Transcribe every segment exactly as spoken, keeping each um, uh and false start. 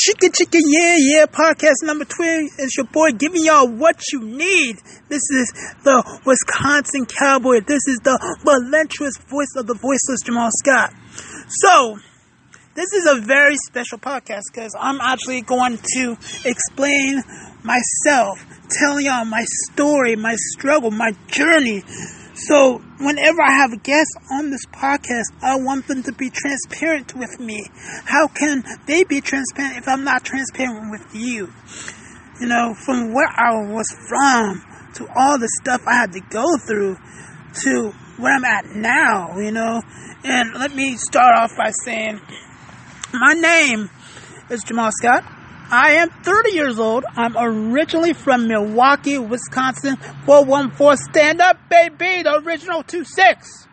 Chicka Chicka Yeah Yeah podcast number twelve. It's your boy giving y'all what you need. This is the Wisconsin Cowboy. This is the voluptuous voice of the voiceless Jamal Scott. So, this is a very special podcast because I'm actually going to explain myself, telling y'all my story, my struggle, my journey. So, whenever I have a guest on this podcast, I want them to be transparent with me. How can they be transparent if I'm not transparent with you? You know, from where I was from, to all the stuff I had to go through, to where I'm at now, you know. And let me start off by saying, my name is Jamal Scott. I am thirty years old. I'm originally from Milwaukee, Wisconsin. four one four, stand up, baby, the original two six.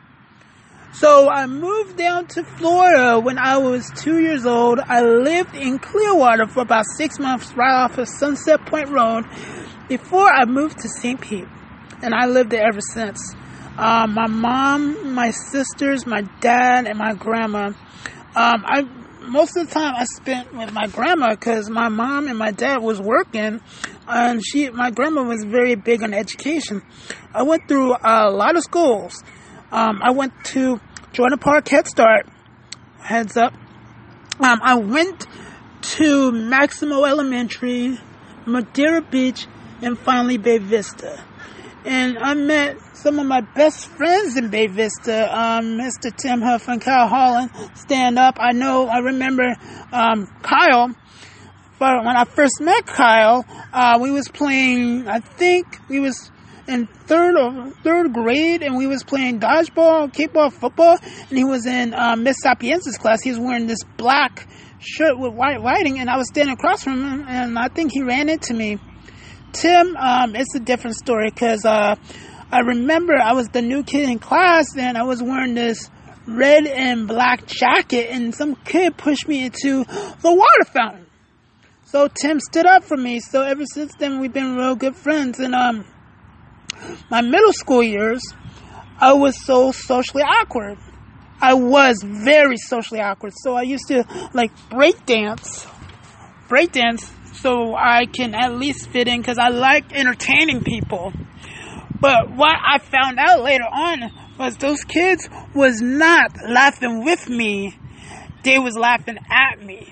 So I moved down to Florida when I was two years old. I lived in Clearwater for about six months right off of Sunset Point Road before I moved to Saint Pete. And I lived there ever since. Uh, my mom, my sisters, my dad, and my grandma. Um, I Most of the time I spent with my grandma because my mom and my dad was working, and she, my grandma was very big on education. I went through a lot of schools. Um, I went to Jordan Park Head Start, heads up. Um, I went to Maximo Elementary, Madeira Beach, and finally Bay Vista. And I met some of my best friends in Bay Vista, um, Mister Tim Huff and Kyle Holland. Stand up. I know, I remember um, Kyle. But when I first met Kyle, uh, we was playing, I think we was in third or third grade, and we was playing dodgeball, kickball, football, and he was in uh, Miss Sapienza's class. He was wearing this black shirt with white writing, and I was standing across from him, and I think he ran into me. Tim, um, it's a different story because uh, I remember I was the new kid in class and I was wearing this red and black jacket, and some kid pushed me into the water fountain. So Tim stood up for me. So ever since then, we've been real good friends. And um, my middle school years, I was so socially awkward. I was very socially awkward. So I used to like break dance, break dance. So I can at least fit in because I like entertaining people. But what I found out later on was those kids was not laughing with me. They was laughing at me.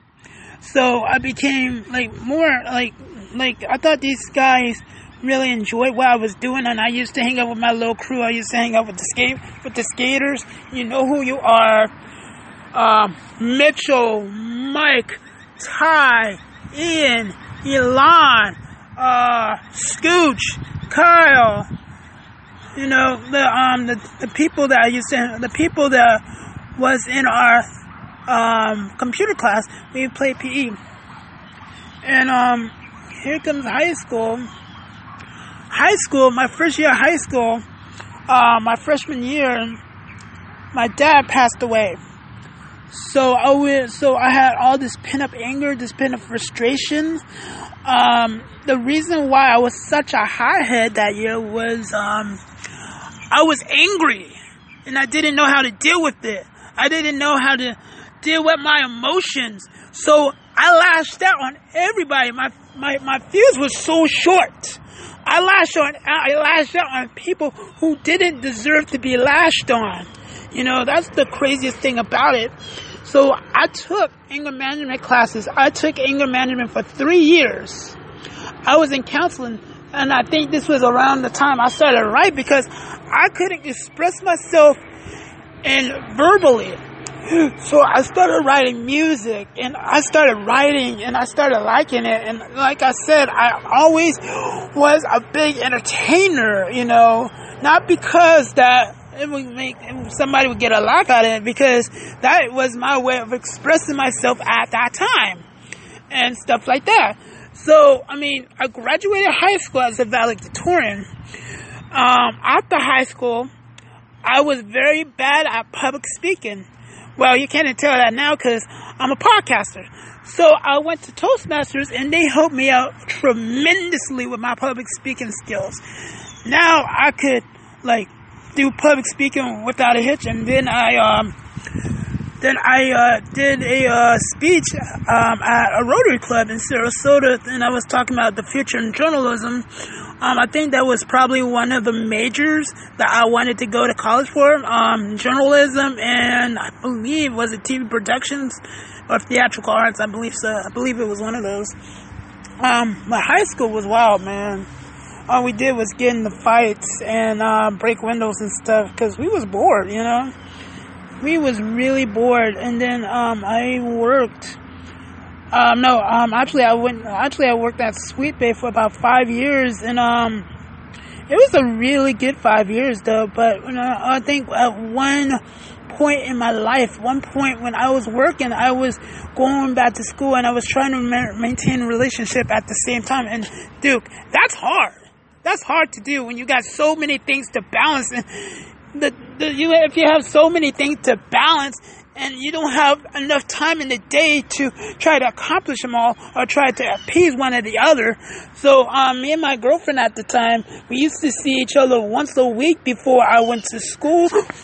So I became like more like, like I thought these guys really enjoyed what I was doing. And I used to hang out with my little crew. I used to hang out with the skate, with the skaters. You know who you are. Uh, Mitchell, Mike, Ty, Ian, Elon, uh, Scooch, Kyle, you know, the, um, the, the people that I used to, the people that was in our, um, computer class, we played P E. And, um, here comes high school. High school, my first year of high school, uh, my freshman year, my dad passed away. So I was, so I had all this pent-up anger, this pent-up frustration. Um, the reason why I was such a hothead that year was um, I was angry, and I didn't know how to deal with it. I didn't know how to deal with my emotions. So I lashed out on everybody. My my my fuse was so short. I lashed on. I lashed out on people who didn't deserve to be lashed on. You know, that's the craziest thing about it. So I took anger management classes. I took anger management for three years. I was in counseling, and I think this was around the time I started to write because I couldn't express myself and verbally. So I started writing music, and I started writing, and I started liking it. And like I said, I always was a big entertainer, you know, not because that it would make somebody would get a laugh out of it, because that was my way of expressing myself at that time and stuff like that. So, I mean, I graduated high school as a valedictorian. Um, after high school, I was very bad at public speaking. Well, you can't tell that now because I'm a podcaster. So I went to Toastmasters, and they helped me out tremendously with my public speaking skills. Now I could, like, do public speaking without a hitch. And then I um then I uh, did a uh, speech um, at a Rotary Club in Sarasota, and I was talking about the future in journalism. Um, I think that was probably one of the majors that I wanted to go to college for, um, journalism, and I believe, was it T V productions or theatrical arts? I believe so. I believe it was one of those. Um, my high school was wild, man. All we did was get in the fights and uh, break windows and stuff because we was bored, you know. We was really bored, and then um, I worked. Um, no, um, actually, I went. Actually, I worked at Sweet Bay for about five years, and um, it was a really good five years, though. But you know, I think at one point in my life, one point when I was working, I was going back to school, and I was trying to ma- maintain a relationship at the same time. And Duke, that's hard. That's hard to do when you got so many things to balance. And the, the you if you have so many things to balance, and you don't have enough time in the day to try to accomplish them all or try to appease one or the other. So um, me and my girlfriend at the time, we used to see each other once a week before I went to school.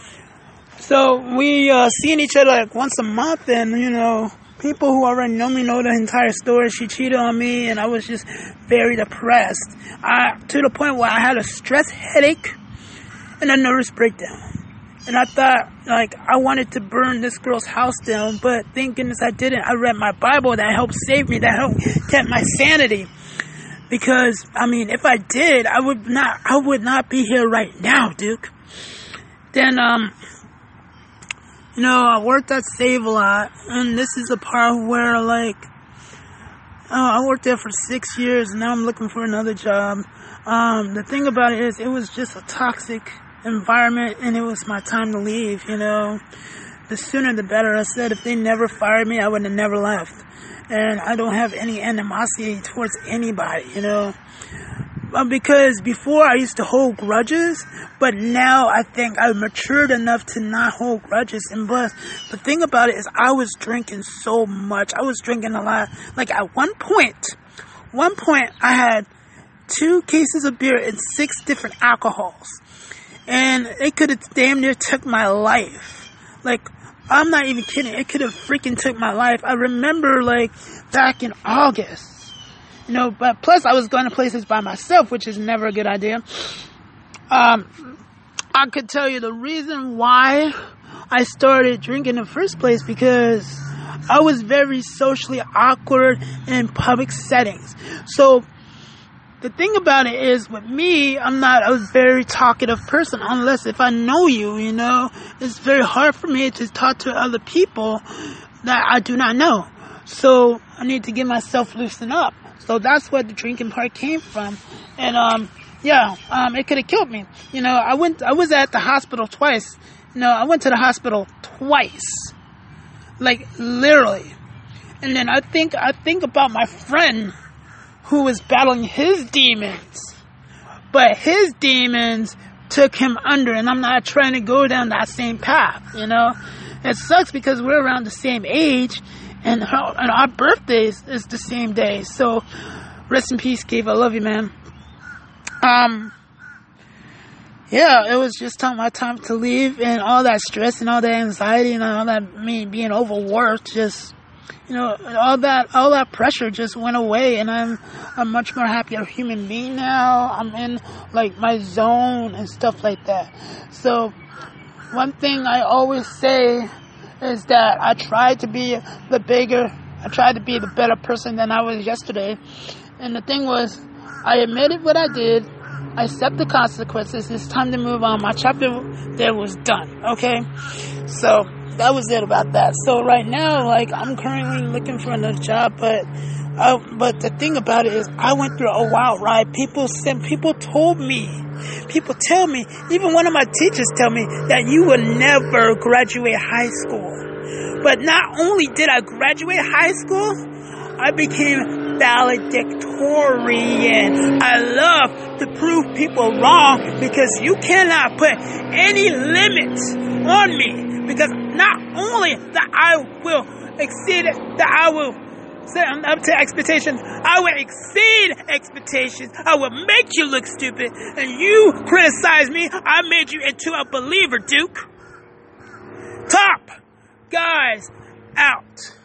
So we uh, seen each other like once a month, and you know, people who already know me know the entire story. She cheated on me, and I was just very depressed. I, to the point where I had a stress headache and a nervous breakdown. And I thought, like, I wanted to burn this girl's house down, but thank goodness I didn't. I read my Bible. That helped save me. That helped keep my sanity. Because, I mean, if I did, I would not, I would not be here right now, Duke. Then, um, you know, I worked at Save-A-Lot, and this is a part where, like, oh, I worked there for six years, and now I'm looking for another job. Um, the thing about it is, it was just a toxic environment, and it was my time to leave, you know. The sooner the better. I said if they never fired me, I would have never left. And I don't have any animosity towards anybody, you know. Uh, because before I used to hold grudges, but now I think I've matured enough to not hold grudges. And but the thing about it is, I was drinking so much. I was drinking a lot. Like at one point, one point I had two cases of beer and six different alcohols. And it could have damn near took my life. Like, I'm not even kidding. It could have freaking took my life. I remember, like, back in August. You know, but plus I was going to places by myself, which is never a good idea. Um, I could tell you the reason why I started drinking in the first place, because I was very socially awkward in public settings. So, the thing about it is, with me, I'm not a very talkative person unless if I know you, you know. It's very hard for me to talk to other people that I do not know. So, I need to get myself loosened up. So, that's where the drinking part came from. And, um, yeah, um, it could have killed me. You know, I went, I was at the hospital twice. You know, I went to the hospital twice. Like, literally. And then I think, I think about my friend who was battling his demons, but his demons took him under, and I'm not trying to go down that same path, you know. It sucks because we're around the same age, and, her, and our birthdays is the same day. So, rest in peace, Keith. I love you, man. Um, yeah, it was just time, my time to leave, and all that stress and all that anxiety and all that me being overworked just. You know, all that, all that pressure just went away, and I'm, I'm much more happier human being now. I'm in, like, my zone and stuff like that. So, one thing I always say is that I tried to be the bigger, I tried to be the better person than I was yesterday. And the thing was, I admitted what I did, I accept the consequences, it's time to move on. My chapter there was done, okay? So, that was it about that. So right now, like, I'm currently looking for another job, but uh, but the thing about it is, I went through a wild ride. People said, people told me, people tell me, even one of my teachers tell me that you will never graduate high school. But not only did I graduate high school, I became valedictorian. I love to prove people wrong, because you cannot put any limits on me. Because not only that I will exceed, that I will set up to expectations, I will exceed expectations. I will make you look stupid, and you criticize me. I made you into a believer, Duke. Top Guys, out.